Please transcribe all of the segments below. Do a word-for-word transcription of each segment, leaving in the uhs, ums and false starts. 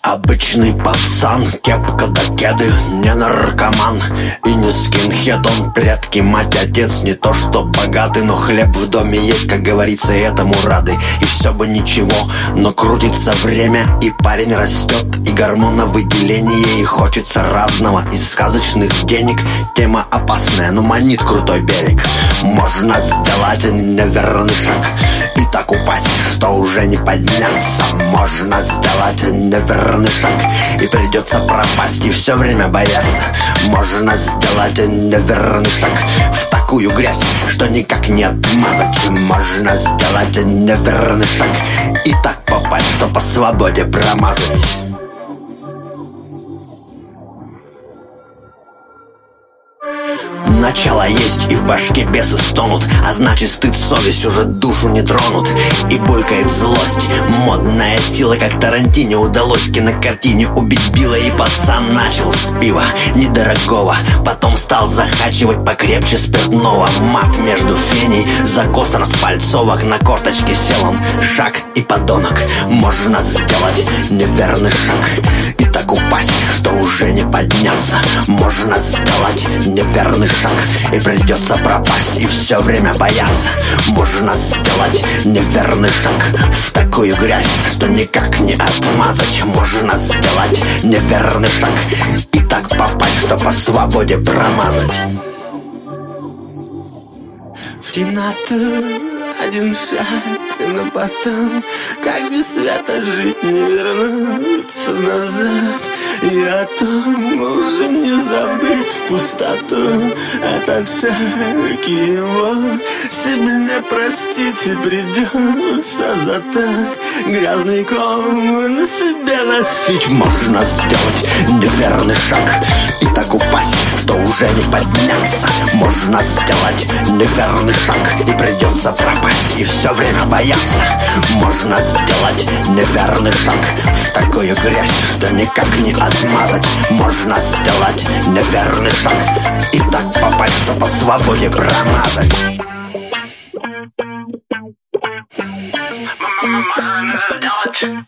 Обычный пацан, кепка да кеды, не наркоман и не скинхед. Он предки, мать, отец, не то что богатый, но хлеб в доме есть, как говорится, и этому рады. И все бы ничего, но крутится время, и парень растет, и гормоновыделение, и хочется разного. Из сказочных денег тема опасная, но манит крутой берег. Можно сделать неверный шаг и так упасть, что уже не подняться. Можно сделать неверный шаг и придется пропасть и все время бояться. Можно сделать неверный шаг в такую грязь, что никак не отмазать. Можно сделать неверный шаг и так попасть, что по свободе промазать. Начало есть, и в башке бесы стонут, а значит стыд, совесть уже душу не тронут. И булькает злость, модная сила, как Тарантине удалось в кинокартине убить Билла. И пацан начал с пива недорогого, потом стал захачивать покрепче спиртного. Мат между феней, закос распальцовок, на корточке сел он, шаг и подонок. Можно сделать неверный шаг и так упасть, что уже не подняться. Можно сделать неверный шаг и придется пропасть и все время бояться. Можно сделать неверный шаг в такую грязь, что никак не отмазать. Можно сделать неверный шаг и так попасть, что по свободе промазать. В темноту один шаг, но потом, как без света, жить не вернуться назад. И о том уже не забыть в пустоту этот шаг, и его себе не простить, и придется за так грязный ком на себе носить. Можно сделать неверный шаг и так упасть, что уже не подняться. Можно сделать неверный шаг и придется пропасть и все время бояться. Можно сделать неверный шаг в такую грязь, что никак не отмазать. Можно сделать неверный шаг и так попасть, что по свободе промазать. Можно сделать.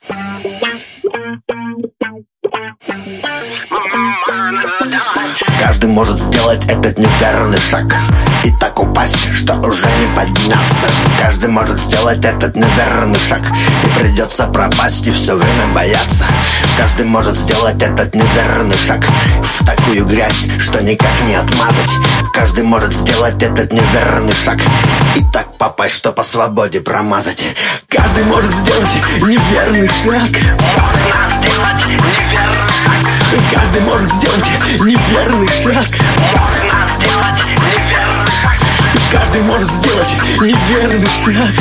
Каждый может сделать этот неверный шаг и так упасть, что уже не подняться. Каждый может сделать этот неверный шаг и придется пропасть и все время бояться. Каждый может сделать этот неверный шаг в такую грязь, что никак не отмазать. Каждый может сделать этот неверный шаг и так попасть, что по свободе промазать. Каждый может сделать неверный шаг. Каждый может сделать неверный шаг. Каждый может сделать неверный шаг.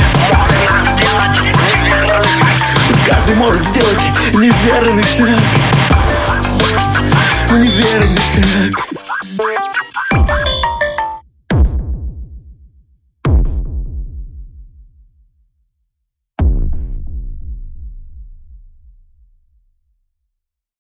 Каждый может сделать неверный шаг. Неверный шаг.